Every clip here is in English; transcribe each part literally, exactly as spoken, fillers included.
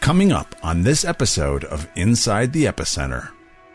Coming up on this episode of Inside the Epicenter.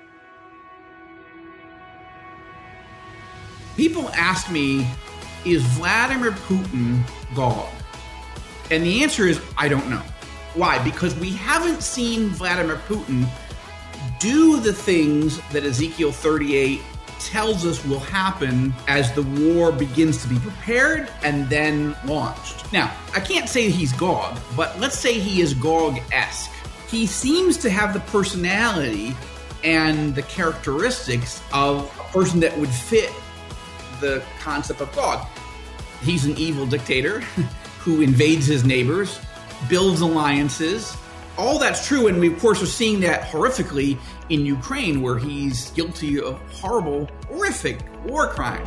People ask me, is Vladimir Putin Gog? And the answer is, I don't know. Why? Because we haven't seen Vladimir Putin do the things that Ezekiel thirty-eight tells us will happen as the war begins to be prepared and then launched. Now, I can't say he's Gog, but let's say he is Gog-esque. He seems to have the personality and the characteristics of a person that would fit the concept of Gog. He's an evil dictator who invades his neighbors, builds alliances. All that's true, and we, of course, are seeing that horrifically in Ukraine, where he's guilty of horrible, horrific war crime.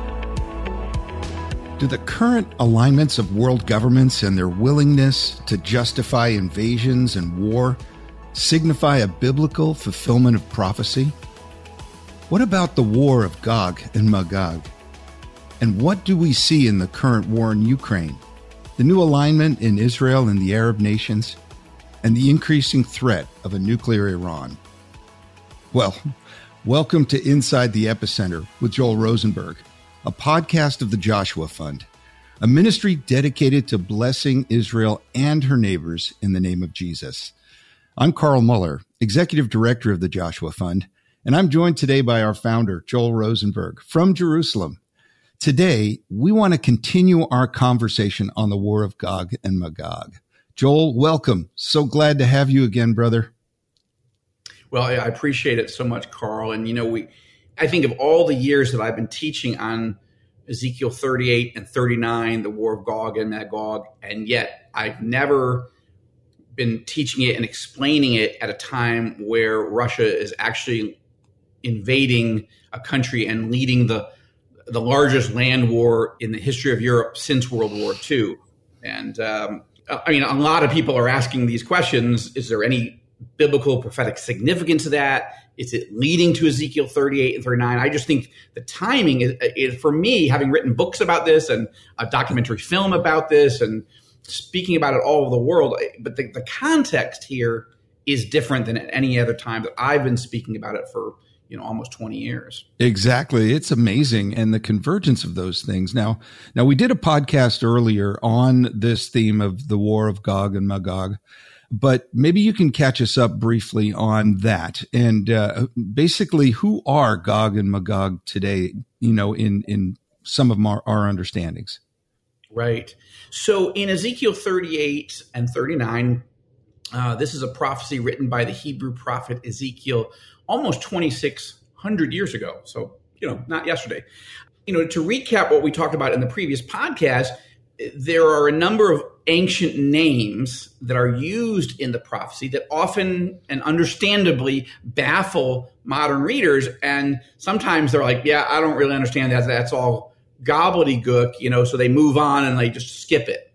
Do the current alignments of world governments and their willingness to justify invasions and war signify a biblical fulfillment of prophecy? What about the war of Gog and Magog? And what do we see in the current war in Ukraine, the new alignment in Israel and the Arab nations, and the increasing threat of a nuclear Iran? Well, welcome to Inside the Epicenter with Joel Rosenberg, a podcast of the Joshua Fund, a ministry dedicated to blessing Israel and her neighbors in the name of Jesus. I'm Carl Muller, Executive Director of the Joshua Fund, and I'm joined today by our founder, Joel Rosenberg, from Jerusalem. Today, we want to continue our conversation on the war of Gog and Magog. Joel, welcome. So glad to have you again, brother. Well, I appreciate it so much, Carl. And, you know, we, I think of all the years that I've been teaching on Ezekiel thirty-eight and thirty-nine, the war of Gog and Magog, and yet I've never been teaching it and explaining it at a time where Russia is actually invading a country and leading the the largest land war in the history of Europe since World War Two. And, um, I mean, a lot of people are asking these questions. Is there any biblical prophetic significance to that? Is it leading to Ezekiel thirty-eight and thirty-nine? I just think the timing is, is, for me, having written books about this and a documentary film about this and speaking about it all over the world, but the, the context here is different than at any other time that I've been speaking about it for, you know, almost twenty years. Exactly. It's amazing. And the convergence of those things. Now, now we did a podcast earlier on this theme of the war of Gog and Magog, but maybe you can catch us up briefly on that. And uh, basically, who are Gog and Magog today, you know, in, in some of our, our understandings? Right. So in Ezekiel thirty-eight and thirty-nine, uh, this is a prophecy written by the Hebrew prophet Ezekiel almost twenty-six hundred years ago. So, you know, not yesterday. You know, to recap what we talked about in the previous podcast, there are a number of ancient names that are used in the prophecy that often and understandably baffle modern readers. And sometimes they're like, yeah, I don't really understand that. That's all gobbledygook, you know, so they move on and they just skip it.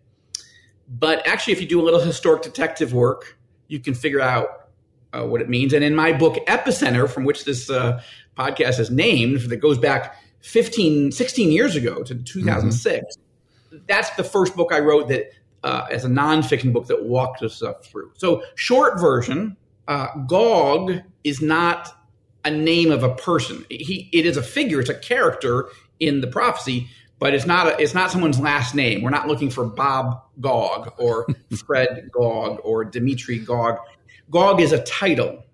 But actually, if you do a little historic detective work, you can figure out Uh, what it means. And in my book, Epicenter, from which this uh, podcast is named, that goes back fifteen, sixteen years ago to two thousand six, mm-hmm. That's the first book I wrote that uh, as a nonfiction book that walked this stuff through. So short version, uh, Gog is not a name of a person. He, it is a figure. It's a character in the prophecy, but it's not a, it's not someone's last name. We're not looking for Bob Gog or Fred Gog or Dimitri Gog. Gog is a title,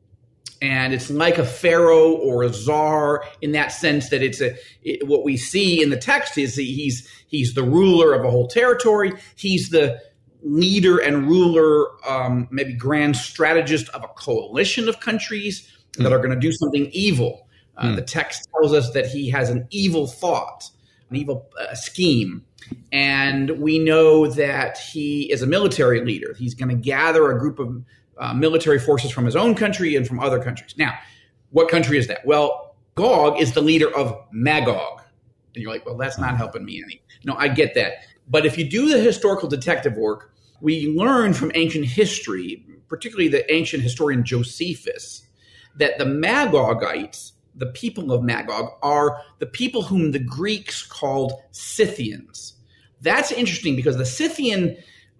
and it's like a pharaoh or a czar in that sense that it's a it, what we see in the text is he's he's the ruler of a whole territory. He's the leader and ruler, um, maybe grand strategist of a coalition of countries mm. that are going to do something evil. Uh, mm. The text tells us that he has an evil thought, an evil uh, scheme. And we know that he is a military leader. He's going to gather a group of Uh, military forces from his own country and from other countries. Now, what country is that? Well, Gog is the leader of Magog. And you're like, well, that's not helping me any. No, I get that. But if you do the historical detective work, we learn from ancient history, particularly the ancient historian Josephus, that the Magogites, the people of Magog, are the people whom the Greeks called Scythians. That's interesting because the Scythian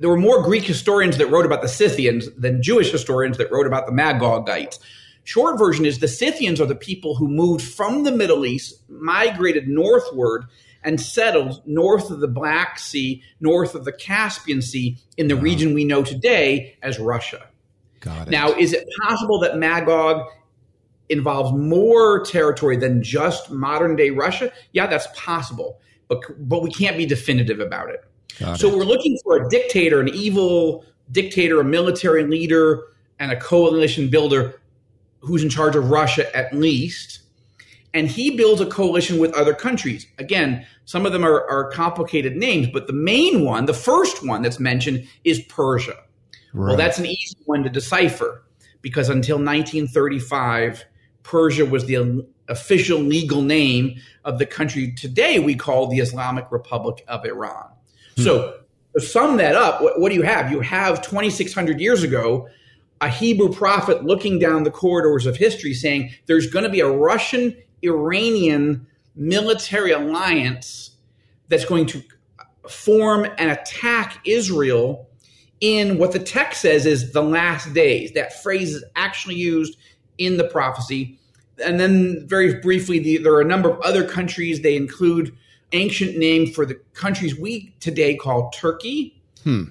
there were more Greek historians that wrote about the Scythians than Jewish historians that wrote about the Magogites. Short version is the Scythians are the people who moved from the Middle East, migrated northward, and settled north of the Black Sea, north of the Caspian Sea, in the wow. region we know today as Russia. Got it. Now, is it possible that Magog involves more territory than just modern-day Russia? Yeah, that's possible, but but we can't be definitive about it. Got so it. We're looking for a dictator, an evil dictator, a military leader, and a coalition builder who's in charge of Russia at least. And he builds a coalition with other countries. Again, some of them are, are complicated names, but the main one, the first one that's mentioned, is Persia. Right. Well, that's an easy one to decipher because until nineteen thirty-five, Persia was the official legal name of the country today we call the Islamic Republic of Iran. Hmm. So to sum that up, what, what do you have? You have twenty-six hundred years ago, a Hebrew prophet looking down the corridors of history saying there's going to be a Russian-Iranian military alliance that's going to form and attack Israel in what the text says is the last days. That phrase is actually used in the prophecy. And then very briefly, the, there are a number of other countries. They include ancient name for the countries we today call Turkey, hmm.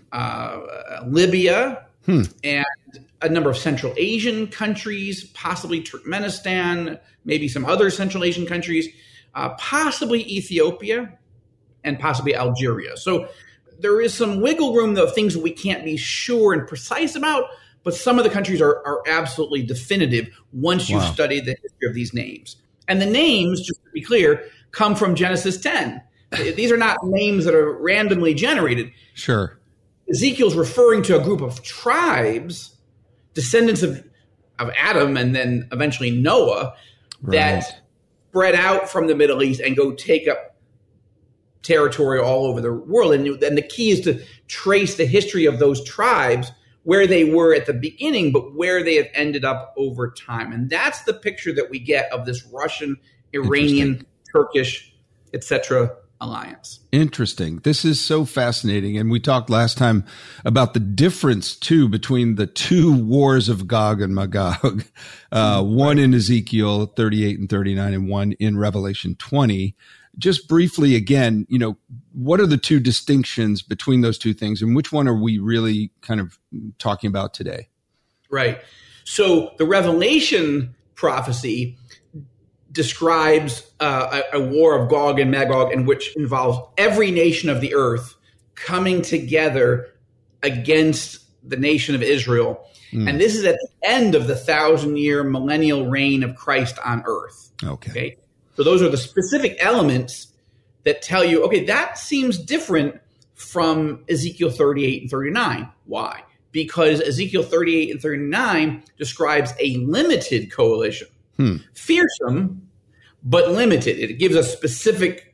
uh, Libya, hmm. and a number of Central Asian countries, possibly Turkmenistan, maybe some other Central Asian countries, uh, possibly Ethiopia, and possibly Algeria. So there is some wiggle room, though, things that we can't be sure and precise about, but some of the countries are, are absolutely definitive once you wow. study the history of these names. And the names, just to be clear, come from Genesis ten. These are not names that are randomly generated. Sure. Ezekiel's referring to a group of tribes, descendants of, of Adam and then eventually Noah, right. that spread out from the Middle East and go take up territory all over the world. And, and the key is to trace the history of those tribes, where they were at the beginning, but where they have ended up over time. And that's the picture that we get of this Russian, Iranian, Turkish, et cetera alliance. Interesting. This is so fascinating. And we talked last time about the difference, too, between the two wars of Gog and Magog, uh, one in Ezekiel thirty-eight and thirty-nine and one in Revelation twenty. Just briefly, again, you know, what are the two distinctions between those two things, and which one are we really kind of talking about today? Right. So the Revelation prophecy describes uh, a, a war of Gog and Magog, in which involves every nation of the earth coming together against the nation of Israel. Mm. And this is at the end of the thousand-year millennial reign of Christ on earth. Okay. Okay. So those are the specific elements that tell you, okay, that seems different from Ezekiel thirty-eight and thirty-nine. Why? Because Ezekiel thirty-eight and thirty-nine describes a limited coalition. Hmm. Fearsome, but limited. It gives us specific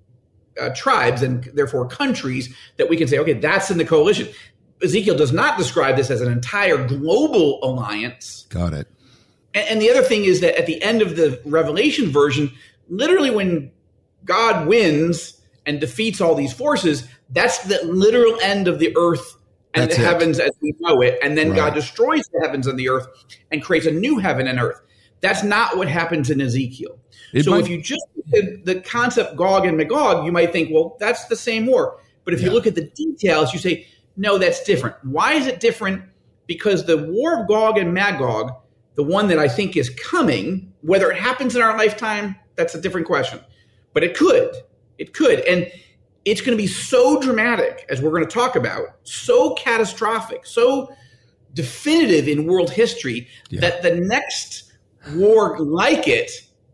uh, tribes and therefore countries that we can say, okay, that's in the coalition. Ezekiel does not describe this as an entire global alliance. Got it. And, and the other thing is that at the end of the Revelation version, literally when God wins and defeats all these forces, that's the literal end of the earth and that's the it. heavens as we know it. And then right. God destroys the heavens and the earth and creates a new heaven and earth. That's not what happens in Ezekiel. It so might, if you just look at the concept Gog and Magog, you might think, well, that's the same war. But if yeah. you look at the details, you say, no, that's different. Why is it different? Because the war of Gog and Magog, the one that I think is coming, whether it happens in our lifetime, that's a different question. But it could. It could. And it's going to be so dramatic, as we're going to talk about, so catastrophic, so definitive in world history yeah. that the next war like it,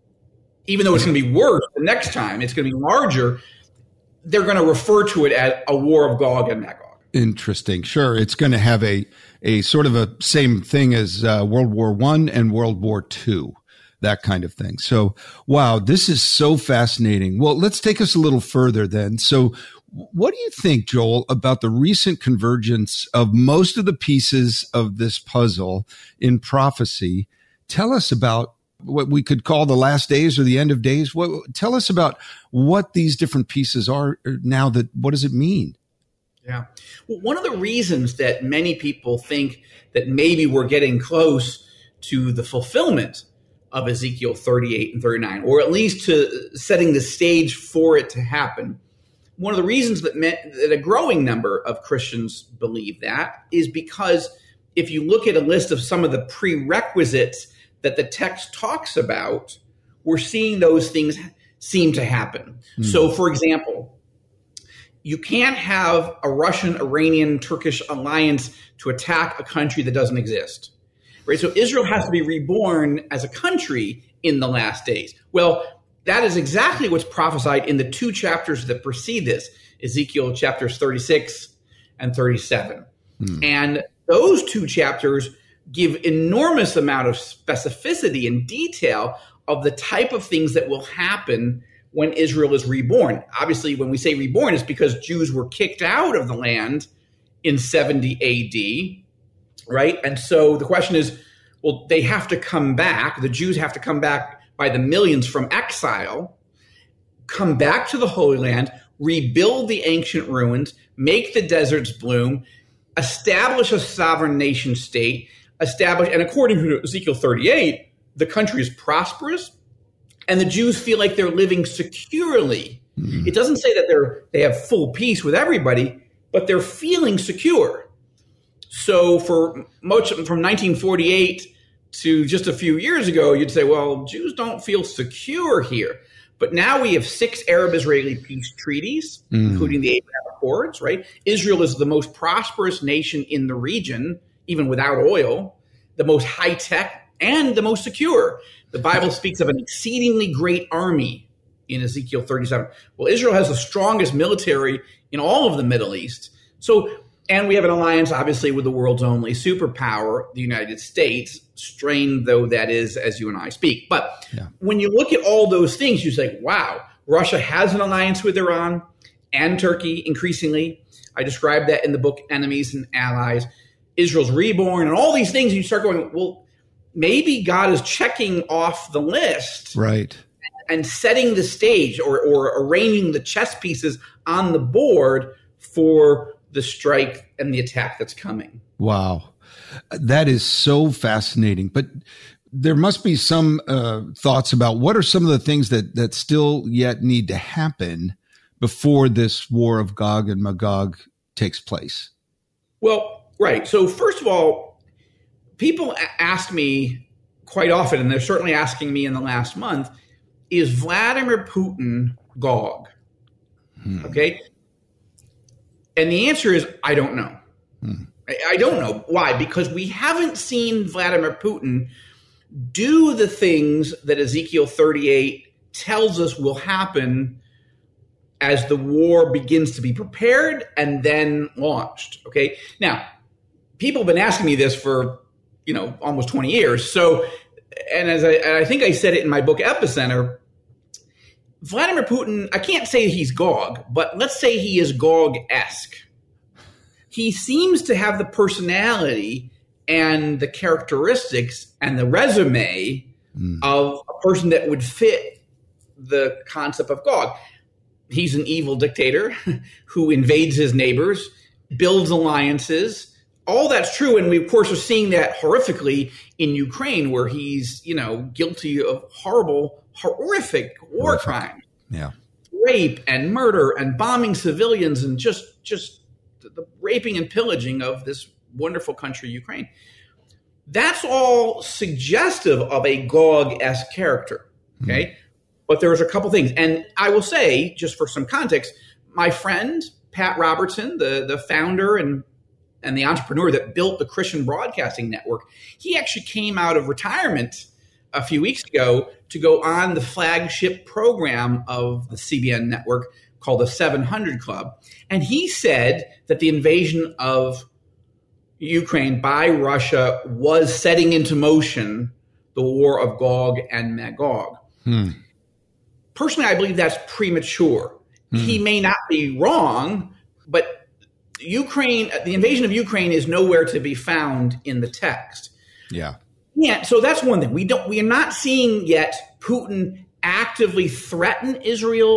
even though it's going to be worse the next time, it's going to be larger, they're going to refer to it as a war of Gog and Magog. Interesting. Sure. It's going to have a, a sort of a same thing as uh, World War One and World War Two, that kind of thing. So, wow, this is so fascinating. Well, let's take us a little further then. So what do you think, Joel, about the recent convergence of most of the pieces of this puzzle in prophecy? Tell us about what we could call the last days or the end of days. What, tell us about what these different pieces are now. That what does it mean? Yeah. Well, one of the reasons that many people think that maybe we're getting close to the fulfillment of Ezekiel thirty-eight and thirty-nine, or at least to setting the stage for it to happen, one of the reasons that, me- that a growing number of Christians believe that is because if you look at a list of some of the prerequisites that the text talks about, we're seeing those things seem to happen. Mm. So, for example, you can't have a Russian, Iranian, Turkish alliance to attack a country that doesn't exist, right? So Israel has to be reborn as a country in the last days. Well, that is exactly what's prophesied in the two chapters that precede this, Ezekiel chapters thirty-six and thirty-seven. Hmm. And those two chapters give enormous amount of specificity and detail of the type of things that will happen when Israel is reborn. Obviously, when we say reborn, it's because Jews were kicked out of the land in seventy A D, right? And so the question is, well, they have to come back. The Jews have to come back by the millions from exile, come back to the Holy Land, rebuild the ancient ruins, make the deserts bloom, establish a sovereign nation state, establish, and according to Ezekiel thirty-eight, the country is prosperous, and the Jews feel like they're living securely. Mm. It doesn't say that they're they have full peace with everybody, but they're feeling secure. So for much from nineteen forty-eight to just a few years ago, you'd say, well, Jews don't feel secure here. But now we have six Arab-Israeli peace treaties, mm. including the Abraham Accords, right? Israel is the most prosperous nation in the region, even without oil, the most high-tech, and the most secure. The Bible speaks of an exceedingly great army in Ezekiel thirty-seven. Well, Israel has the strongest military in all of the Middle East. So, and we have an alliance, obviously, with the world's only superpower, the United States, strained though that is as you and I speak. But yeah. when you look at all those things, you say, wow, Russia has an alliance with Iran and Turkey increasingly. I described that in the book Enemies and Allies. Israel's reborn and all these things. And you start going, well, maybe God is checking off the list. Right. And setting the stage or, or arranging the chess pieces on the board for the strike and the attack that's coming. Wow. That is so fascinating. But there must be some uh, thoughts about what are some of the things that, that still yet need to happen before this war of Gog and Magog takes place. Well, right. So first of all, people ask me quite often, and they're certainly asking me in the last month, is Vladimir Putin Gog? Hmm. Okay. And the answer is, I don't know. Hmm. I, I don't know. Why? Because we haven't seen Vladimir Putin do the things that Ezekiel thirty-eight tells us will happen as the war begins to be prepared and then launched. Okay. Now, people have been asking me this for, you know, almost twenty years. So, and as I, and I think I said it in my book Epicenter, Vladimir Putin, I can't say he's Gog, but let's say he is Gog-esque. He seems to have the personality and the characteristics and the resume mm. of a person that would fit the concept of Gog. He's an evil dictator who invades his neighbors, builds alliances. All that's true, and we, of course, are seeing that horrifically in Ukraine, where he's, you know, guilty of horrible, horrific war horrific. crimes. Yeah. Rape and murder and bombing civilians and just, just the raping and pillaging of this wonderful country, Ukraine. That's all suggestive of a Gog-esque character, okay? Mm. But there's a couple things. And I will say, just for some context, my friend, Pat Robertson, the, the founder and and the entrepreneur that built the Christian Broadcasting Network, he actually came out of retirement a few weeks ago to go on the flagship program of the C B N network called the seven hundred Club. And he said that the invasion of Ukraine by Russia was setting into motion the war of Gog and Magog. Hmm. Personally, I believe that's premature. Hmm. He may not be wrong, but Ukraine, the invasion of Ukraine is nowhere to be found in the text. Yeah. Yeah. So that's one thing. We don't, we are not seeing yet Putin actively threaten Israel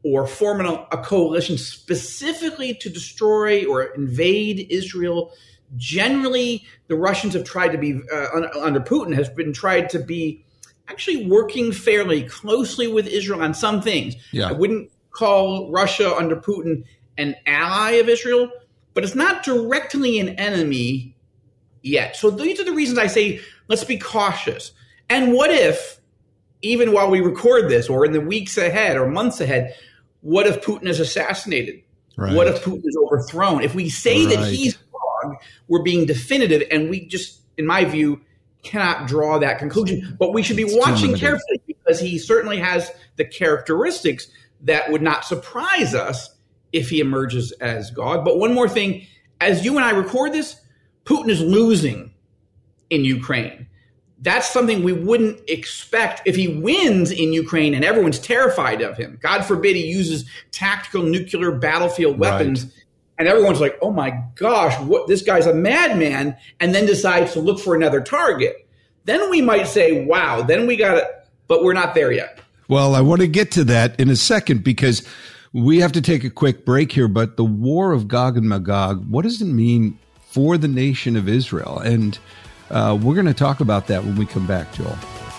or forming a, a coalition specifically to destroy or invade Israel. Generally, the Russians have tried to be, uh, under Putin, has been tried to be actually working fairly closely with Israel on some things. Yeah. I wouldn't call Russia under Putin an ally of Israel, but it's not directly an enemy yet. So these are the reasons I say, let's be cautious. And what if, even while we record this, or in the weeks ahead or months ahead, what if Putin is assassinated? Right. What if Putin is overthrown? If we say Right. that he's wrong, we're being definitive, and we just, in my view, cannot draw that conclusion. But we should be It's too watching limited. carefully, because he certainly has the characteristics that would not surprise us if he emerges as God. But one more thing, as you and I record this, Putin is losing in Ukraine. That's something we wouldn't expect if he wins in Ukraine and everyone's terrified of him. God forbid he uses tactical nuclear battlefield weapons, Right. and everyone's like, oh my gosh, what, this guy's a madman, and then decides to look for another target. Then we might say, wow, then we got it, but we're not there yet. Well, I want to get to that in a second, because we have to take a quick break here. But the war of Gog and Magog, what does it mean for the nation of Israel? And uh, we're going to talk about that when we come back, Joel.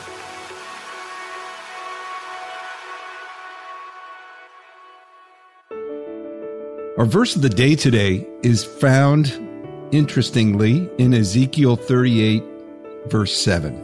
Our verse of the day today is found, interestingly, in Ezekiel thirty-eight, verse seven.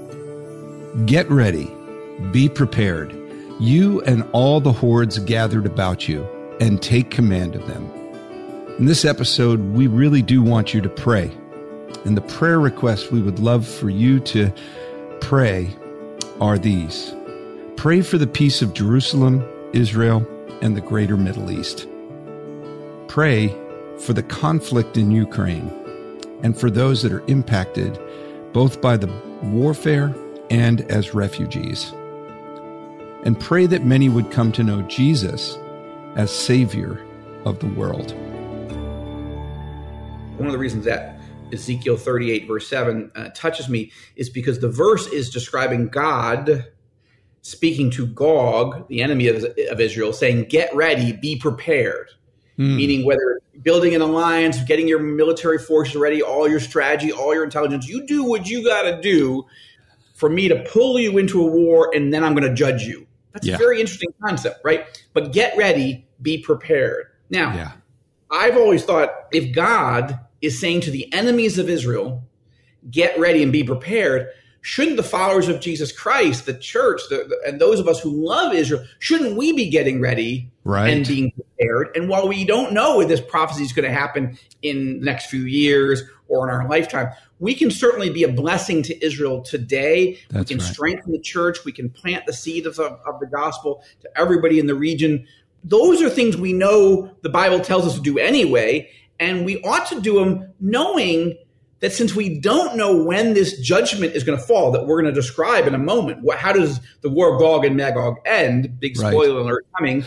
Get ready, be prepared, you and all the hordes gathered about you, and take command of them. In this episode, we really do want you to pray. And the prayer requests we would love for you to pray are these. Pray for the peace of Jerusalem, Israel, and the greater Middle East. Pray for the conflict in Ukraine and for those that are impacted both by the warfare and as refugees. And pray that many would come to know Jesus as Savior of the world. One of the reasons that Ezekiel thirty-eight, verse seven, uh, touches me is because the verse is describing God speaking to Gog, the enemy of, of Israel, saying, get ready, be prepared. Mm. Meaning whether building an alliance, getting your military forces ready, all your strategy, all your intelligence, you do what you got to do for me to pull you into a war, and then I'm going to judge you. That's yeah. a very interesting concept, right? But get ready, be prepared. Now, yeah. I've always thought if God is saying to the enemies of Israel, get ready and be prepared, shouldn't the followers of Jesus Christ, the church, the, the, and those of us who love Israel, shouldn't we be getting ready right. and being prepared? And while we don't know if this prophecy is going to happen in the next few years or in our lifetime, we can certainly be a blessing to Israel today. That's we can right. strengthen the church. We can plant the seed of, of the gospel to everybody in the region. Those are things we know the Bible tells us to do anyway, and we ought to do them knowing that since we don't know when this judgment is going to fall, that we're going to describe in a moment, what, how does the war of Gog and Magog end? Big spoiler right. alert coming.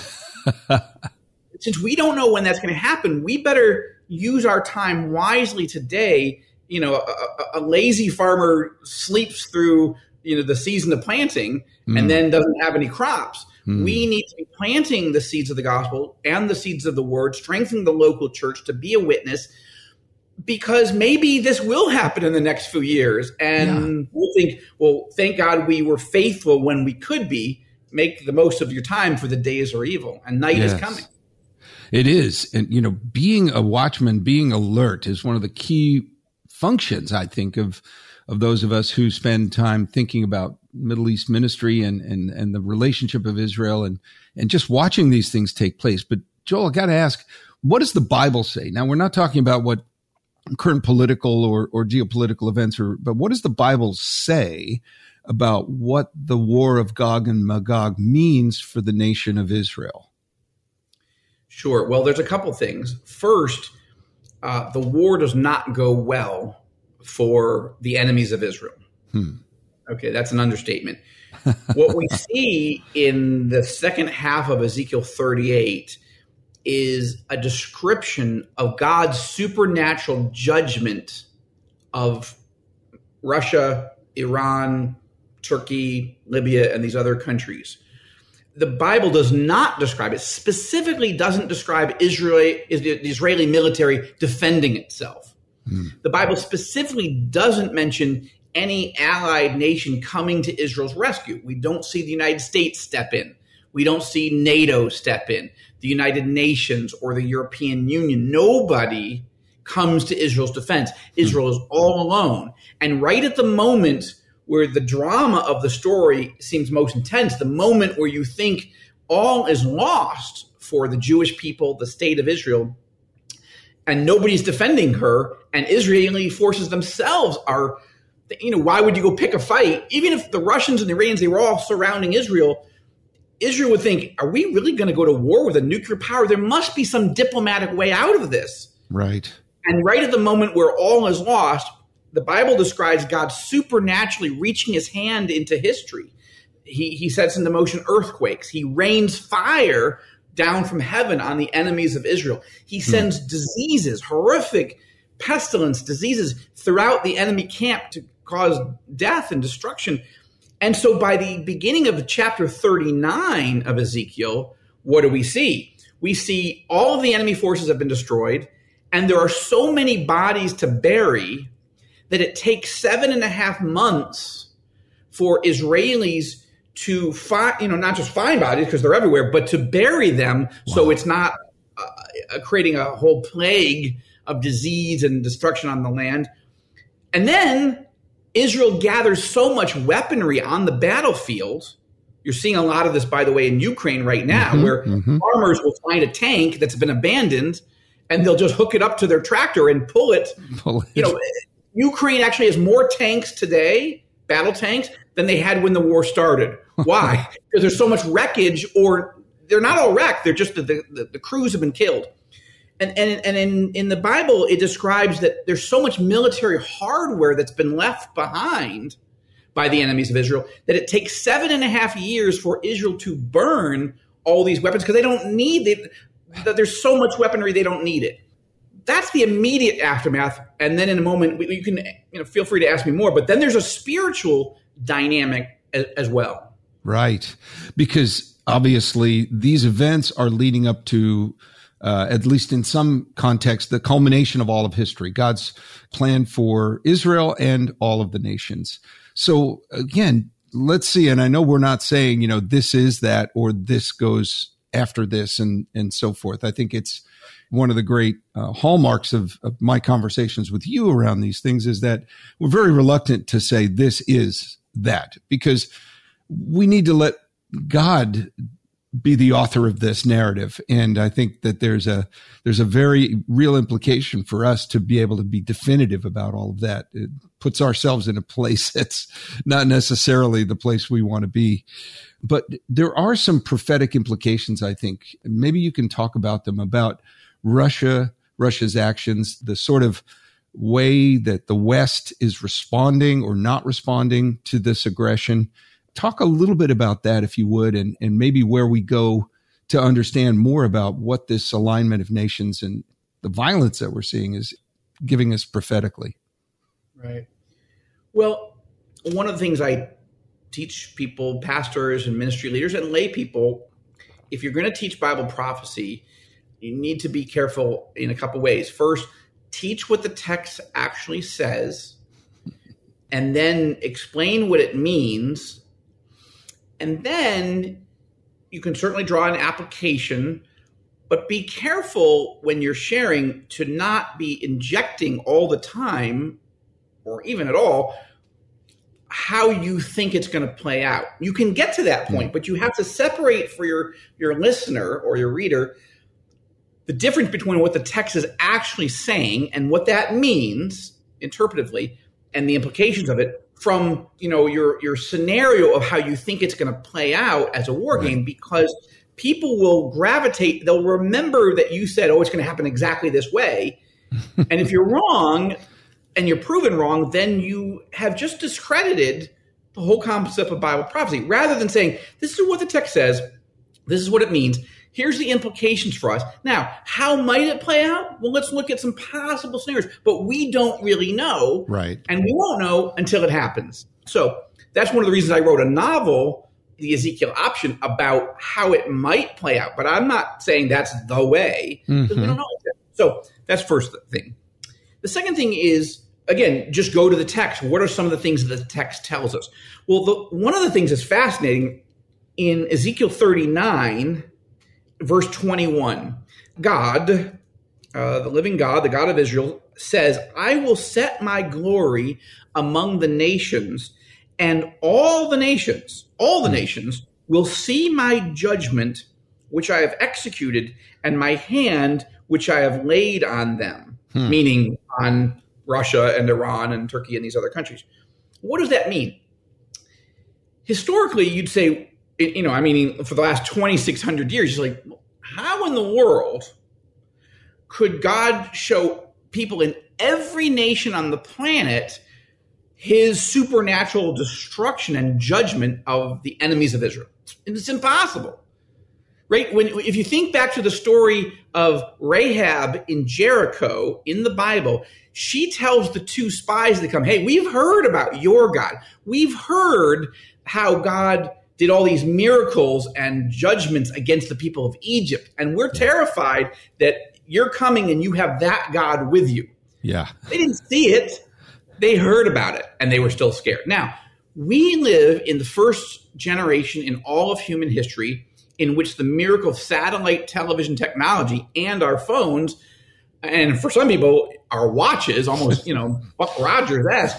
Since we don't know when that's going to happen, we better use our time wisely today. You know, a, a, a lazy farmer sleeps through, you know, the season of planting mm. and then doesn't have any crops. Mm. We need to be planting the seeds of the gospel and the seeds of the word, strengthening the local church to be a witness, because maybe this will happen in the next few years. And yeah. we'll think, well, thank God we were faithful when we could be. Make the most of your time, for the days are evil and night yes. is coming. It is. And, you know, being a watchman, being alert is one of the key functions, I think, of of those of us who spend time thinking about Middle East ministry and and and the relationship of Israel and and just watching these things take place. But Joel, I got to ask, what does the Bible say? Now, we're not talking about what current political or or geopolitical events are, but what does the Bible say about what the war of Gog and Magog means for the nation of Israel? Sure. Well, there's a couple things. First, uh, the war does not go well for the enemies of Israel. Hmm. Okay, that's an understatement. What we see in the second half of Ezekiel thirty-eight is a description of God's supernatural judgment of Russia, Iran, Turkey, Libya, and these other countries. the Bible does not describe it, specifically doesn't describe Israel, the Israeli military defending itself. Hmm. The Bible specifically doesn't mention any allied nation coming to Israel's rescue. We don't see the United States step in. We don't see NATO step in, the United Nations or the European Union. Nobody comes to Israel's defense. Israel is all alone. And right at the moment where the drama of the story seems most intense, the moment where you think all is lost for the Jewish people, the state of Israel, and nobody's defending her, and Israeli forces themselves are, you know, why would you go pick a fight? Even if the Russians and the Iranians, they were all surrounding Israel, Israel would think, are we really going to go to war with a nuclear power? There must be some diplomatic way out of this. Right. And right at the moment where all is lost, the Bible describes God supernaturally reaching his hand into history. He, he sets into motion earthquakes. He rains fire down from heaven on the enemies of Israel. He sends hmm. diseases, horrific pestilence, diseases throughout the enemy camp to cause death and destruction. And so by the beginning of chapter thirty-nine of Ezekiel, what do we see? We see all of the enemy forces have been destroyed, and there are so many bodies to bury that it takes seven and a half months for Israelis to find, you know, not just find bodies because they're everywhere, but to bury them. Wow. So it's not uh, creating a whole plague of disease and destruction on the land. And then Israel gathers so much weaponry on the battlefield. You're seeing a lot of this, by the way, in Ukraine right now, mm-hmm, where mm-hmm. farmers will find a tank that's been abandoned and they'll just hook it up to their tractor and pull it. Pull it. You know, Ukraine actually has more tanks today, battle tanks, than they had when the war started. Why? Because there's so much wreckage, or they're not all wrecked. They're just the, the, the crews have been killed. And, and, and in, in the Bible, it describes that there's so much military hardware that's been left behind by the enemies of Israel that it takes seven and a half years for Israel to burn all these weapons because they don't need it. There's so much weaponry, they don't need it. That's the immediate aftermath. And then in a moment, you can, you know, feel free to ask me more. But then there's a spiritual dynamic as, as well. Right. Because obviously these events are leading up to, uh, at least in some context, the culmination of all of history, God's plan for Israel and all of the nations. So again, let's see. And I know we're not saying, you know, this is that or this goes after this and, and so forth. I think it's one of the great uh, hallmarks of, of my conversations with you around these things is that we're very reluctant to say this is that, because we need to let God be the author of this narrative. And I think that there's a, there's a very real implication for us to be able to be definitive about all of that. It puts ourselves in a place that's not necessarily the place we want to be. But there are some prophetic implications, I think. Maybe you can talk about them, about Russia, Russia's actions, the sort of way that the West is responding or not responding to this aggression. Talk a little bit about that, if you would, and, and maybe where we go to understand more about what this alignment of nations and the violence that we're seeing is giving us prophetically. Right. Well, one of the things I teach people, pastors and ministry leaders and lay people, if you're going to teach Bible prophecy, you need to be careful in a couple ways. First, teach what the text actually says, and then explain what it means. And then you can certainly draw an application, but be careful when you're sharing to not be injecting all the time, or even at all, how you think it's going to play out. You can get to that point, but you have to separate for your, your listener or your reader the difference between what the text is actually saying and what that means interpretively and the implications of it from, you know, your, your scenario of how you think it's going to play out as a war right. game, because people will gravitate. They'll remember that you said, oh, it's going to happen exactly this way. And if you're wrong and you're proven wrong, then you have just discredited the whole concept of Bible prophecy, rather than saying, this is what the text says. This is what it means. Here's the implications for us. Now, how might it play out? Well, let's look at some possible scenarios, but we don't really know. Right. And we won't know until it happens. So that's one of the reasons I wrote a novel the Ezekiel option about how it might play out. But I'm not saying that's the way, because mm-hmm. we don't know. So that's first thing. The second thing is, again, just go to the text. What are some of the things that the text tells us? Well, the, one of the things that's fascinating in Ezekiel thirty-nine, verse twenty-one, God, uh, the living God, the God of Israel, says, I will set my glory among the nations, and all the nations, all the nations will see my judgment, which I have executed, and my hand, which I have laid on them, hmm. meaning on Russia and Iran and Turkey and these other countries. What does that mean? Historically, you'd say, you know, I mean, for the last twenty-six hundred years, you're like, how in the world could God show people in every nation on the planet his supernatural destruction and judgment of the enemies of Israel? It's impossible, right? When, if you think back to the story of Rahab in Jericho in the Bible, she tells the two spies that come, hey, we've heard about your God. We've heard how God did all these miracles and judgments against the people of Egypt. And we're terrified that you're coming and you have that God with you. Yeah. They didn't see it. They heard about it and they were still scared. Now, we live in the first generation in all of human history in which the miracle of satellite television technology and our phones, and for some people, our watches, almost, you know, Buck Rogers-esque,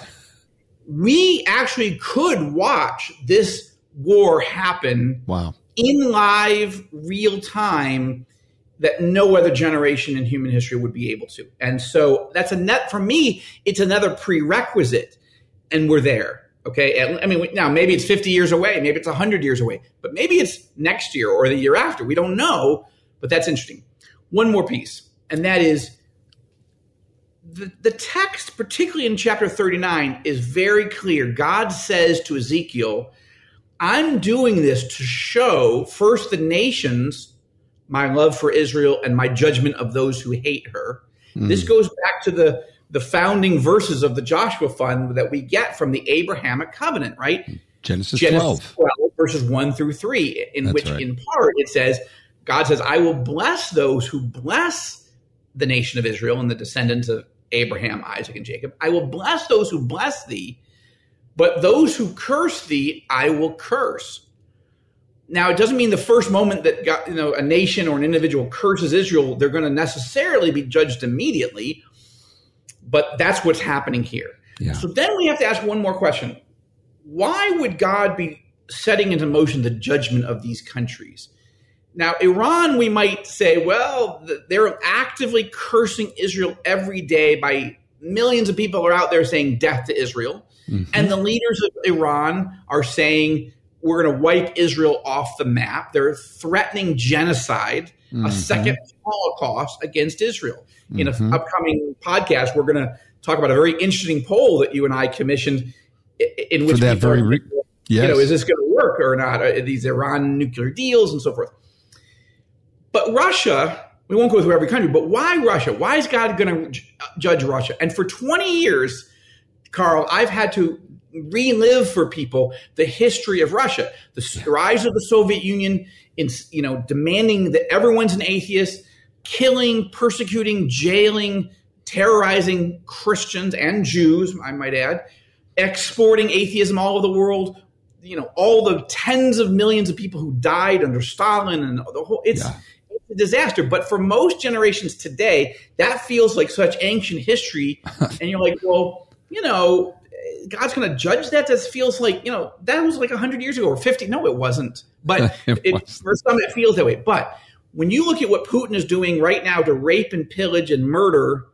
we actually could watch this war happen wow. in live, real time that no other generation in human history would be able to. And so that's a net, for me, it's another prerequisite, and we're there. Okay. I mean, now maybe it's fifty years away, maybe it's one hundred years away, but maybe it's next year or the year after. We don't know, but that's interesting. One more piece, and that is the, the text, particularly in chapter thirty-nine, is very clear. God says to Ezekiel, I'm doing this to show first the nations my love for Israel and my judgment of those who hate her. Mm. This goes back to the the founding verses of the Joshua Fund that we get from the Abrahamic covenant, right? Genesis, Genesis twelve. twelve, verses one through three, in That's which right. in part it says, God says, I will bless those who bless the nation of Israel and the descendants of Abraham, Isaac, and Jacob. I will bless those who bless thee, but those who curse thee, I will curse. Now, it doesn't mean the first moment that God, you know, a nation or an individual curses Israel, they're going to necessarily be judged immediately. But that's what's happening here. Yeah. So then we have to ask one more question. Why would God be setting into motion the judgment of these countries? Now, Iran, we might say, well, they're actively cursing Israel every day by millions of people are out there saying death to Israel. Mm-hmm. And the leaders of Iran are saying, we're going to wipe Israel off the map. They're threatening genocide, mm-hmm. a second Holocaust against Israel. In mm-hmm. an upcoming podcast, we're going to talk about a very interesting poll that you and I commissioned in which For that very re- you yes. know, is this going to work or not? Are these Iran nuclear deals and so forth. But Russia, we won't go through every country, but why Russia? Why is God going to judge Russia? And for twenty years, Carl, I've had to relive for people the history of Russia, the rise of the Soviet Union, in, you know, demanding that everyone's an atheist, killing, persecuting, jailing, terrorizing Christians and Jews, I might add, exporting atheism all over the world, you know, all the tens of millions of people who died under Stalin and the whole, it's, yeah. it's a disaster. But for most generations today, that feels like such ancient history. And you're like, well, you know, God's going to judge that? That feels like, you know, that was like one hundred years ago or fifty. No, it wasn't. But it it, wasn't. For some, it feels that way. But when you look at what Putin is doing right now to rape and pillage and murder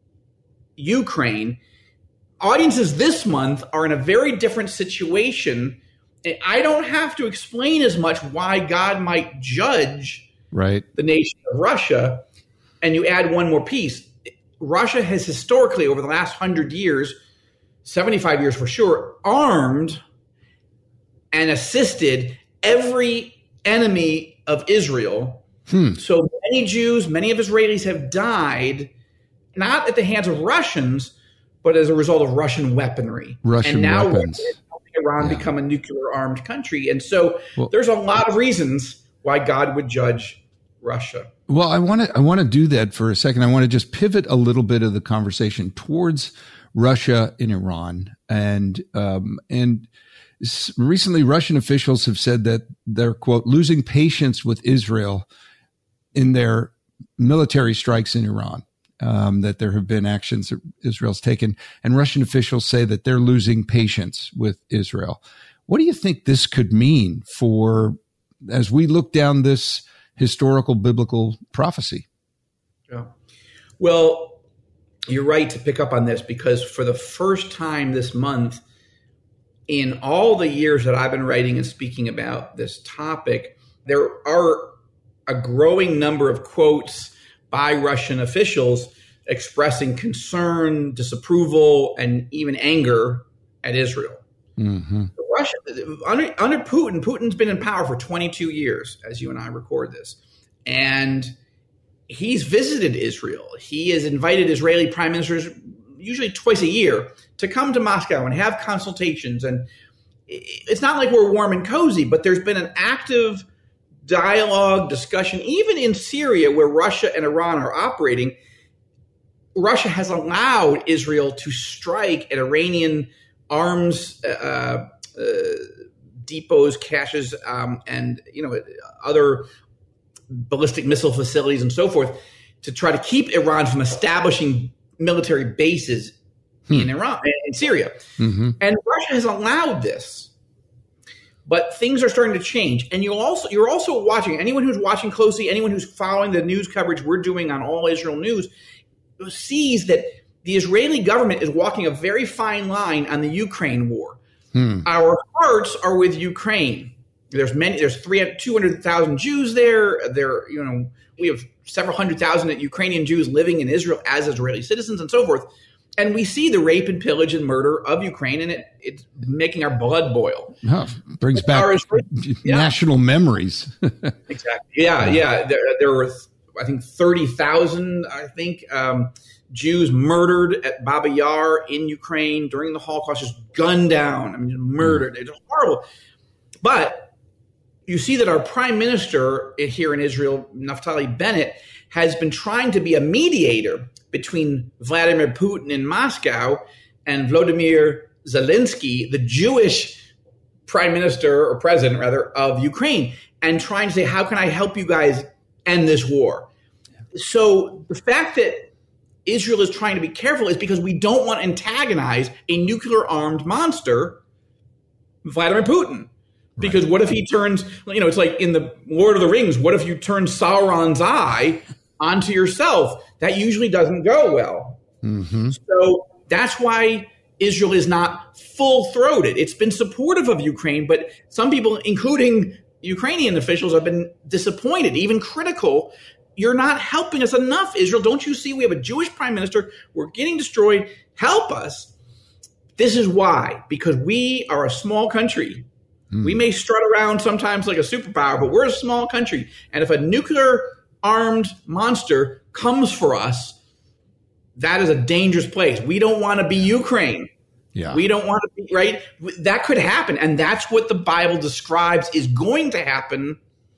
Ukraine, audiences this month are in a very different situation. And I don't have to explain as much why God might judge right. the nation of Russia. And you add one more piece. Russia has historically, over the last hundred years, seventy-five years for sure, armed and assisted every enemy of Israel. Hmm. So many Jews, many of Israelis have died, not at the hands of Russians, but as a result of Russian weaponry. Russian and now weapons. we're Iran Yeah. become a nuclear armed country. And so Well- there's a lot of reasons why God would judge Russia. Well, I want to I want to do that for a second. I want to just pivot a little bit of the conversation towards Russia and Iran, and um, and s- recently Russian officials have said that they're, quote, losing patience with Israel in their military strikes in Iran. Um, that there have been actions that Israel's taken, and Russian officials say that they're losing patience with Israel. What do you think this could mean for as we look down this historical biblical prophecy? Yeah. Well, you're right to pick up on this, because for the first time this month, in all the years that I've been writing and speaking about this topic, there are a growing number of quotes by Russian officials expressing concern, disapproval, and even anger at Israel. Mm-hmm. Russia, under, under Putin, Putin's been in power for twenty-two years, as you and I record this. And he's visited Israel. He has invited Israeli prime ministers, usually twice a year, to come to Moscow and have consultations. And it's not like we're warm and cozy, but there's been an active dialogue, discussion. Even in Syria, where Russia and Iran are operating, Russia has allowed Israel to strike at Iranian arms uh, uh, depots, caches, um, and you know other ballistic missile facilities and so forth, to try to keep Iran from establishing military bases hmm. in Iran, in Syria. Mm-hmm. And Russia has allowed this. But things are starting to change, and you also you're also watching. Anyone who's watching closely, anyone who's following the news coverage we're doing on All Israel News, sees that the Israeli government is walking a very fine line on the Ukraine war. Hmm. Our hearts are with Ukraine. There's many. There's three two hundred thousand Jews there. There, you know, we have several hundred thousand Ukrainian Jews living in Israel as Israeli citizens, and so forth. And we see the rape and pillage and murder of Ukraine, and it, it's making our blood boil. Oh, brings back Israeli, yeah. national memories. Exactly. Yeah, yeah. There, there were, I think, thirty thousand, I think, um, Jews murdered at Baba Yar in Ukraine during the Holocaust, just gunned down. I mean, just murdered. Mm. It's horrible. But you see that our prime minister here in Israel, Naftali Bennett, has been trying to be a mediator between Vladimir Putin in Moscow and Volodymyr Zelensky, the Jewish prime minister or president, rather, of Ukraine, and trying to say, how can I help you guys end this war? So the fact that Israel is trying to be careful is because we don't want to antagonize a nuclear-armed monster, Vladimir Putin. Because right. What if he turns, you know, it's like in the Lord of the Rings, what if you turn Sauron's eye onto yourself? That usually doesn't go well. Mm-hmm. So that's why Israel is not full-throated. It's been supportive of Ukraine, but some people, including Ukrainian officials, have been disappointed, even critical. You're not helping us enough, Israel. Don't you see we have a Jewish prime minister? We're getting destroyed. Help us. This is why. Because we are a small country. Mm. We may strut around sometimes like a superpower, but we're a small country. And if a nuclear-armed monster comes for us, that is a dangerous place. We don't want to be Ukraine. Yeah. We don't want to be, right? That could happen. And that's what the Bible describes is going to happen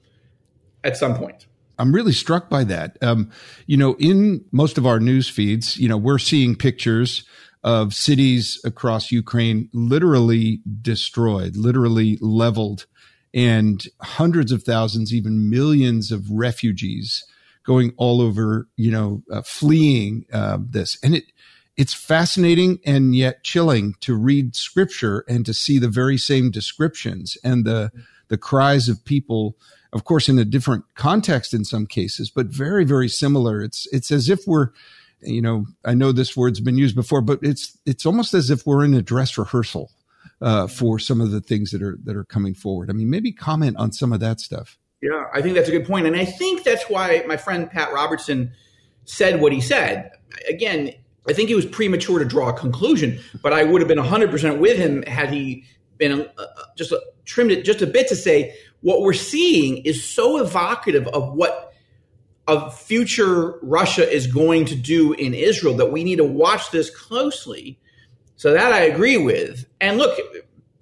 at some point. I'm really struck by that. Um, you know, in most of our news feeds, you know, we're seeing pictures of cities across Ukraine literally destroyed, literally leveled, and hundreds of thousands, even millions of refugees going all over, you know, uh, fleeing uh, this. And it it's fascinating and yet chilling to read scripture and to see the very same descriptions and the the cries of people, of course, in a different context in some cases, but very, very similar. It's it's as if we're, you know, I know this word's been used before, but it's it's almost as if we're in a dress rehearsal uh, for some of the things that are that are coming forward. I mean, maybe comment on some of that stuff. Yeah, I think that's a good point. And I think that's why my friend Pat Robertson said what he said. Again, I think it was premature to draw a conclusion, but I would have been one hundred percent with him had he been uh, just uh, trimmed it just a bit to say what we're seeing is so evocative of what a future Russia is going to do in Israel that we need to watch this closely. So that I agree with. And look,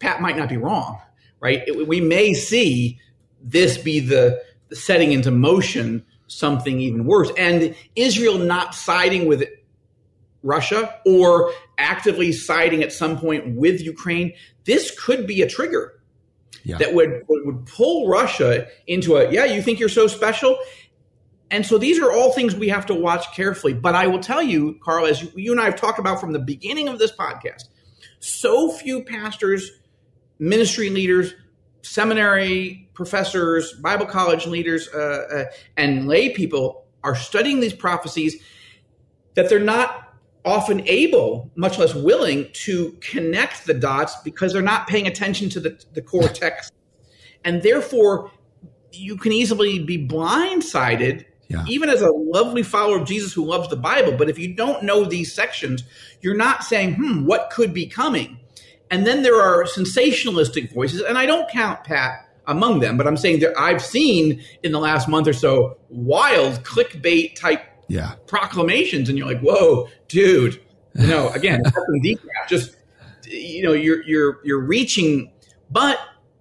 Pat might not be wrong, right? It, we may see this be the, the setting into motion something even worse. And Israel not siding with Russia or actively siding at some point with Ukraine, this could be a trigger yeah. that would, would pull Russia into a, yeah, you think you're so special? And so these are all things we have to watch carefully. But I will tell you, Carl, as you, you and I have talked about from the beginning of this podcast, so few pastors, ministry leaders, seminary professors, Bible college leaders, uh, uh, and lay people are studying these prophecies that they're not often able, much less willing, to connect the dots because they're not paying attention to the, the core text. And therefore, you can easily be blindsided, yeah. even as a lovely follower of Jesus who loves the Bible. But if you don't know these sections, you're not saying, hmm, what could be coming? And then there are sensationalistic voices, and I don't count Pat among them, but I'm saying that I've seen in the last month or so wild clickbait type yeah. proclamations, and you're like, whoa, dude, you know, again, just, you know, you're, you're, you're reaching, but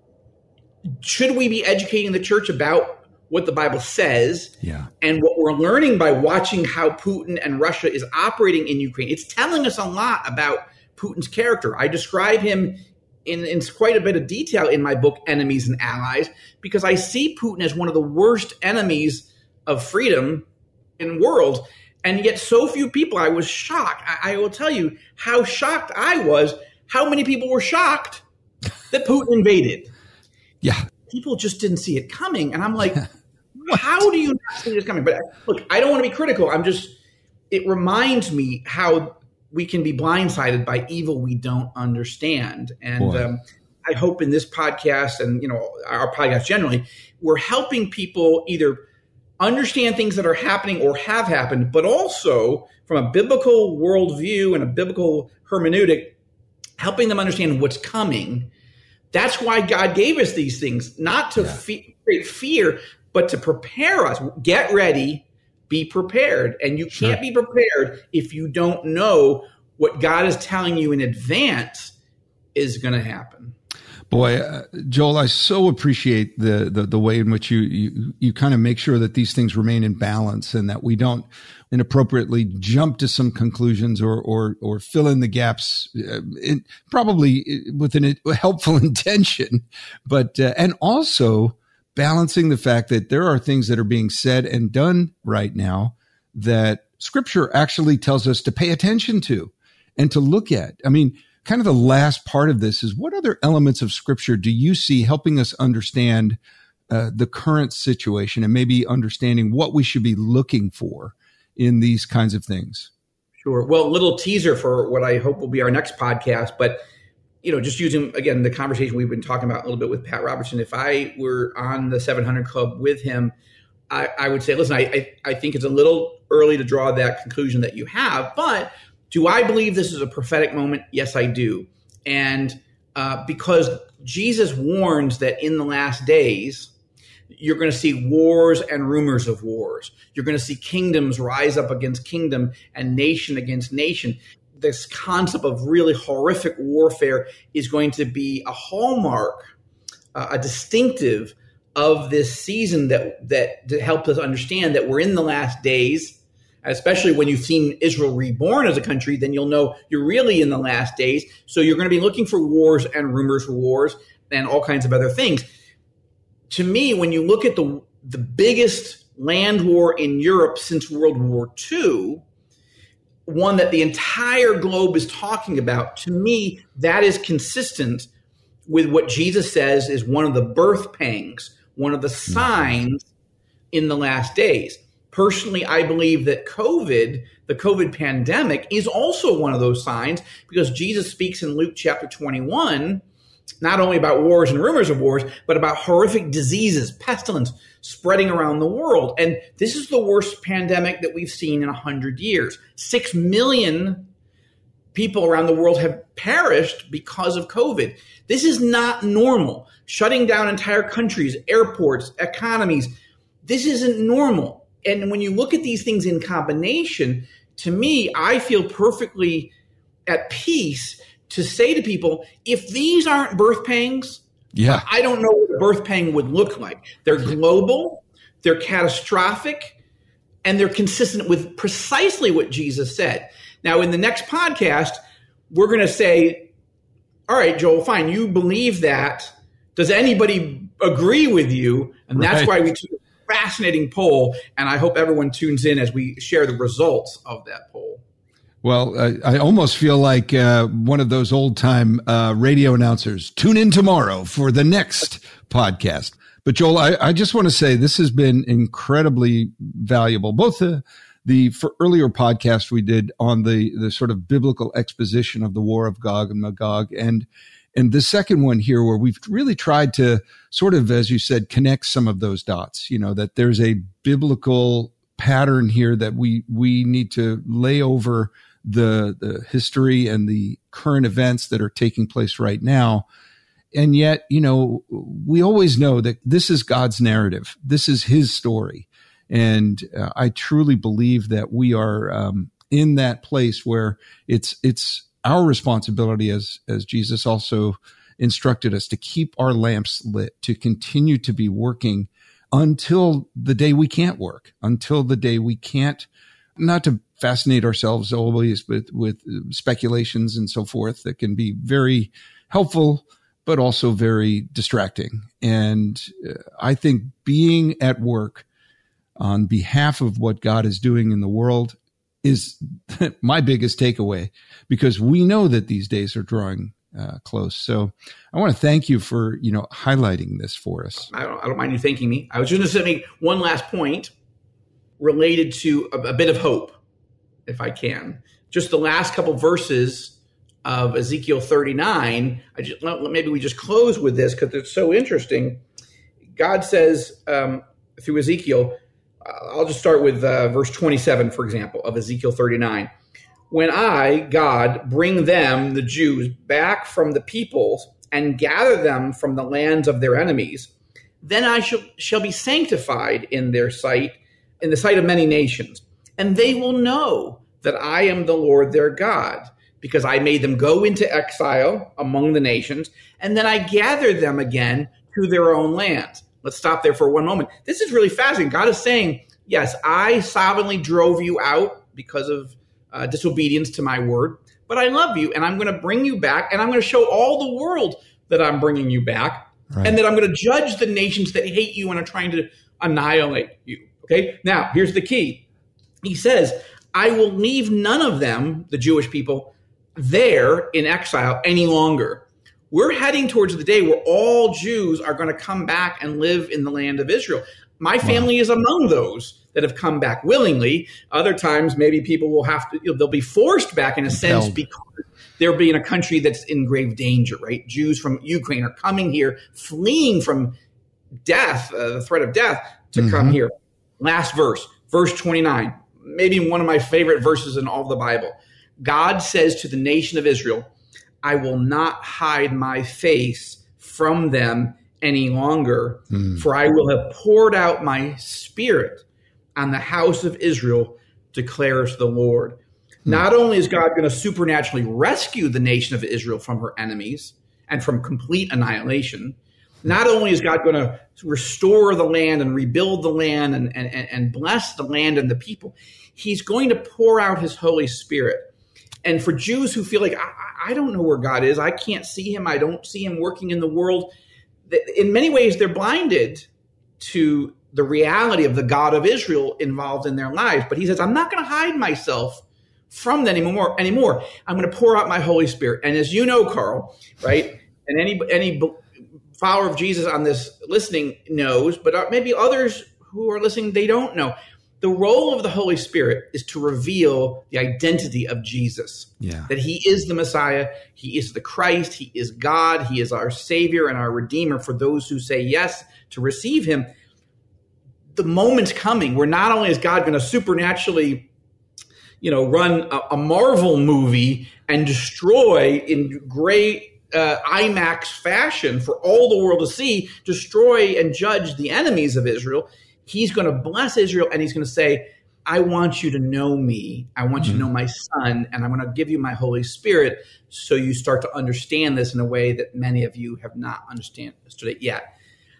should we be educating the church about what the Bible says yeah. and what we're learning by watching how Putin and Russia is operating in Ukraine? It's telling us a lot about Putin's character. I describe him in, in quite a bit of detail in my book, Enemies and Allies, because I see Putin as one of the worst enemies of freedom in the world. And yet so few people, I was shocked. I, I will tell you how shocked I was, how many people were shocked that Putin invaded. Yeah. People just didn't see it coming. And I'm like, how do you not see this coming? But look, I don't want to be critical. I'm just, it reminds me how we can be blindsided by evil we don't understand. And um, I hope in this podcast and, you know, our podcast generally, we're helping people either understand things that are happening or have happened, but also from a biblical worldview and a biblical hermeneutic, helping them understand what's coming. That's why God gave us these things, not to yeah. fe- create fear, but to prepare us. Get ready, be prepared. And you can't sure. be prepared if you don't know what God is telling you in advance is going to happen. Boy, uh, Joel, I so appreciate the, the the way in which you you you kind of make sure that these things remain in balance and that we don't inappropriately jump to some conclusions or or or fill in the gaps, uh, in, probably with an, a helpful intention, but uh, and also balancing the fact that there are things that are being said and done right now that Scripture actually tells us to pay attention to and to look at. I mean, kind of the last part of this is, what other elements of Scripture do you see helping us understand uh, the current situation and maybe understanding what we should be looking for in these kinds of things? Sure. Well, a little teaser for what I hope will be our next podcast, but you know, just using, again, the conversation we've been talking about a little bit with Pat Robertson, if I were on the seven hundred Club with him, I, I would say, listen, I, I, I think it's a little early to draw that conclusion that you have, but do I believe this is a prophetic moment? Yes, I do. And uh, because Jesus warns that in the last days, you're going to see wars and rumors of wars. You're going to see kingdoms rise up against kingdom and nation against nation. This concept of really horrific warfare is going to be a hallmark, uh, a distinctive of this season that, that that helps us understand that we're in the last days. Especially when you've seen Israel reborn as a country, then you'll know you're really in the last days. So you're going to be looking for wars and rumors of wars and all kinds of other things. To me, when you look at the the biggest land war in Europe since World War Two, one that the entire globe is talking about, to me, that is consistent with what Jesus says is one of the birth pangs, one of the signs in the last days. Personally, I believe that COVID, the COVID pandemic, is also one of those signs, because Jesus speaks in Luke chapter twenty-one, not only about wars and rumors of wars, but about horrific diseases, pestilence spreading around the world. And this is the worst pandemic that we've seen in one hundred years. Six million people around the world have perished because of COVID. This is not normal. Shutting down entire countries, airports, economies, this isn't normal. And when you look at these things in combination, to me, I feel perfectly at peace to say to people, if these aren't birth pangs, Yeah. I don't know what a birth pang would look like. They're global, they're catastrophic, and they're consistent with precisely what Jesus said. Now, in the next podcast, we're going to say, all right, Joel, fine, you believe that. Does anybody agree with you? And that's Right. why we took a fascinating poll, and I hope everyone tunes in as we share the results of that poll. Well, I, I almost feel like uh, one of those old time uh, radio announcers. Tune in tomorrow for the next podcast. But Joel, I, I just want to say this has been incredibly valuable. Both the the for earlier podcast we did on the the sort of biblical exposition of the War of Gog and Magog, and and the second one here where we've really tried to sort of, as you said, connect some of those dots. You know, that there's a biblical pattern here that we we need to lay over the the history and the current events that are taking place right now. And yet, you know, we always know that this is God's narrative. This is his story. And uh, I truly believe that we are um, in that place where it's it's our responsibility, as as Jesus also instructed us, to keep our lamps lit, to continue to be working until the day we can't work, until the day we can't, not to fascinate ourselves always with, with speculations and so forth that can be very helpful, but also very distracting. And uh, I think being at work on behalf of what God is doing in the world is my biggest takeaway, because we know that these days are drawing uh, close. So I want to thank you for, you know, highlighting this for us. I don't, I don't mind you thanking me. I was just going to make one last point related to a, a bit of hope, if I can. Just the last couple verses of Ezekiel thirty-nine. I just, maybe we just close with this because it's so interesting. God says um, through Ezekiel, I'll just start with uh, verse twenty-seven, for example, of Ezekiel thirty-nine. When I, God, bring them, the Jews, back from the peoples and gather them from the lands of their enemies, then I shall, shall be sanctified in their sight, in the sight of many nations. And they will know that I am the Lord their God, because I made them go into exile among the nations, and then I gathered them again to their own land. Let's stop there for one moment. This is really fascinating. God is saying, yes, I sovereignly drove you out because of uh, disobedience to my word, but I love you, and I'm going to bring you back, and I'm going to show all the world that I'm bringing you back, right, and that I'm going to judge the nations that hate you and are trying to annihilate you. Okay? Now, here's the key. He says, I will leave none of them, the Jewish people, there in exile any longer. We're heading towards the day where all Jews are going to come back and live in the land of Israel. My family wow. is among those that have come back willingly. Other times, maybe people will have to, you know, they'll be forced back in a sense because they'll be in a country that's in grave danger, right? Jews from Ukraine are coming here, fleeing from death, uh, the threat of death, to mm-hmm. come here. Last verse, verse twenty-nine, maybe one of my favorite verses in all of the Bible. God says to the nation of Israel, I will not hide my face from them any longer, mm. for I will have poured out my spirit on the house of Israel, declares the Lord. Mm. Not only is God going to supernaturally rescue the nation of Israel from her enemies and from complete annihilation, not only is God going to restore the land and rebuild the land and, and, and bless the land and the people, he's going to pour out his Holy Spirit. And for Jews who feel like, I, I don't know where God is, I can't see him, I don't see him working in the world, in many ways they're blinded to the reality of the God of Israel involved in their lives. But he says, I'm not going to hide myself from them anymore. anymore. I'm going to pour out my Holy Spirit. And as you know, Carl, right, and any any follower of Jesus on this listening knows, but maybe others who are listening, they don't know. The role of the Holy Spirit is to reveal the identity of Jesus, yeah. that he is the Messiah, he is the Christ, he is God, he is our Savior and our Redeemer for those who say yes to receive him. The moment's coming where not only is God going to supernaturally, you know, run a, a Marvel movie and destroy in great uh, IMAX fashion for all the world to see, destroy and judge the enemies of Israel. He's going to bless Israel, and he's going to say, I want you to know me. I want mm-hmm. you to know my son, and I'm going to give you my Holy Spirit so you start to understand this in a way that many of you have not understood it yet.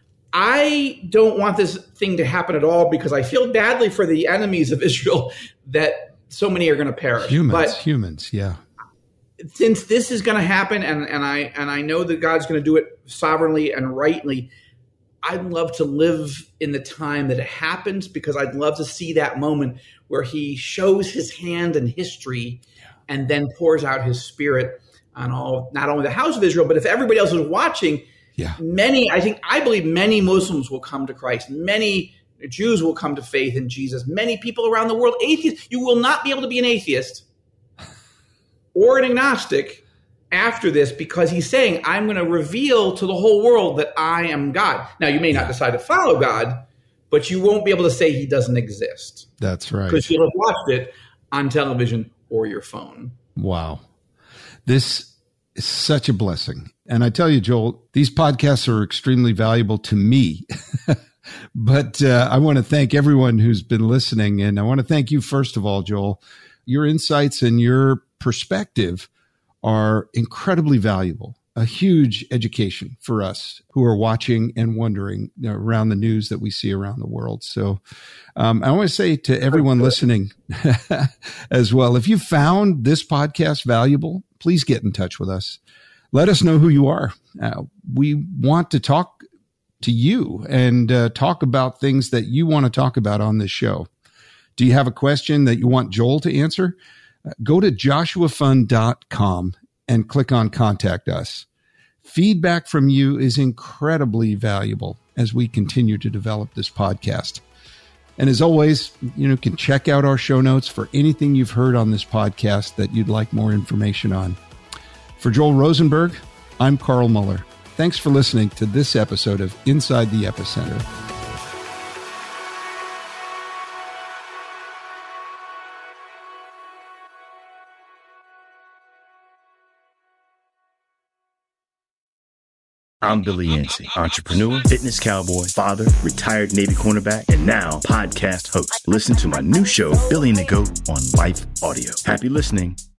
I don't want this thing to happen at all because I feel badly for the enemies of Israel that so many are going to perish. Humans, but humans, yeah. Since this is going to happen, and, and I and I know that God's going to do it sovereignly and rightly, I'd love to live in the time that it happens because I'd love to see that moment where he shows his hand in history and then pours out his Spirit on all, not only the house of Israel, but if everybody else is watching, yeah. many, I think, I believe many Muslims will come to Christ. Many Jews will come to faith in Jesus. Many people around the world, atheists, you will not be able to be an atheist or an agnostic after this because he's saying, I'm going to reveal to the whole world that I am God. Now, you may not decide to follow God, but you won't be able to say he doesn't exist. That's right. Because you'll have watched it on television or your phone. Wow. This is such a blessing. And I tell you, Joel, these podcasts are extremely valuable to me. But uh, I want to thank everyone who's been listening. And I want to thank you, first of all, Joel. Your insights and your perspective are incredibly valuable, a huge education for us who are watching and wondering, you know, around the news that we see around the world. So um, I want to say to everyone listening as well, if you found this podcast valuable, please get in touch with us. Let us know who you are. Uh, we want to talk to you and uh, talk about things that you want to talk about on this show. Do you have a question that you want Joel to answer? Uh, go to joshua fund dot com and click on Contact Us. Feedback from you is incredibly valuable as we continue to develop this podcast. And as always, you know, can check out our show notes for anything you've heard on this podcast that you'd like more information on. For Joel Rosenberg, I'm Carl Muller. Thanks for listening to this episode of Inside the Epicenter. I'm Billy Yancey, entrepreneur, fitness cowboy, father, retired Navy cornerback, and now podcast host. Listen to my new show, Billy and the Goat, on Life Audio. Happy listening.